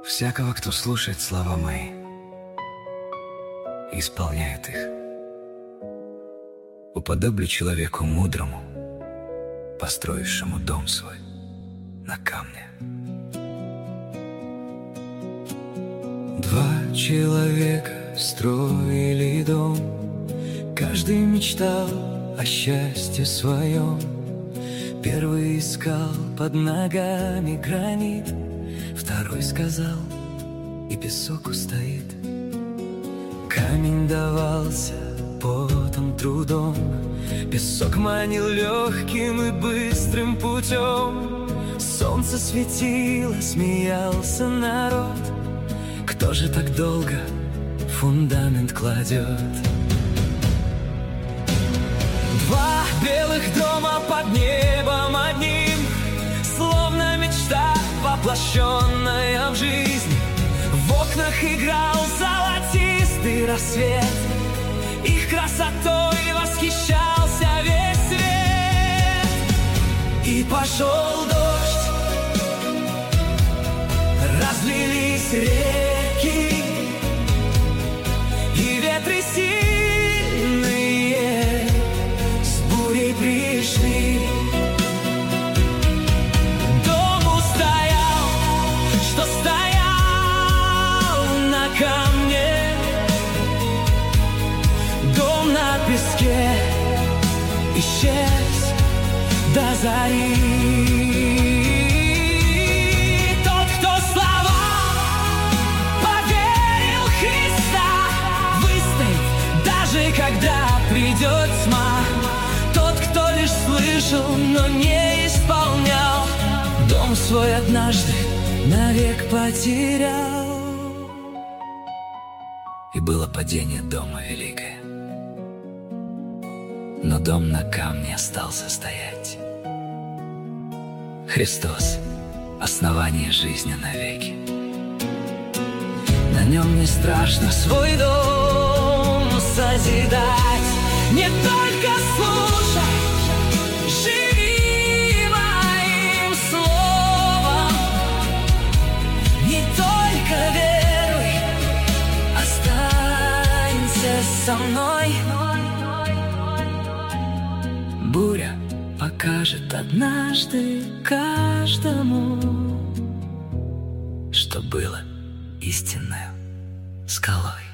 Всякого, кто слушает слова мои и исполняет их, уподоблю человеку мудрому, построившему дом свой на камне. Два человека строили дом, каждый мечтал о счастье своем. Первый искал под ногами гранит, второй сказал, и песок устоит. Камень давался потом, трудом, песок манил легким и быстрым путем. Солнце светило, смеялся народ. Кто же так долго фундамент кладет? Два белых дома под небом одним, словно мечта, воплощенная в жизнь. В окнах играл золотистый рассвет, их красотой восхищался весь свет. И пошел дождь, разлились реки, и ветры сильные с бурей пришли. Дом устоял, что стоял на камне, дом на песке исчез до зари. Тот, кто слова поверил в Христа, выстоит, даже когда придет тьма. Тот, кто лишь слышал, но не исполнял, дом свой однажды навек потерял. И было падение дома великое, но дом на камне остался стоять. Христос — основание жизни навеки. На нем не страшно свой дом созидать. Не только слушай, живи моим словом, не только веруй, останься со мной. Буря покажет однажды каждому, что было истинной скалой.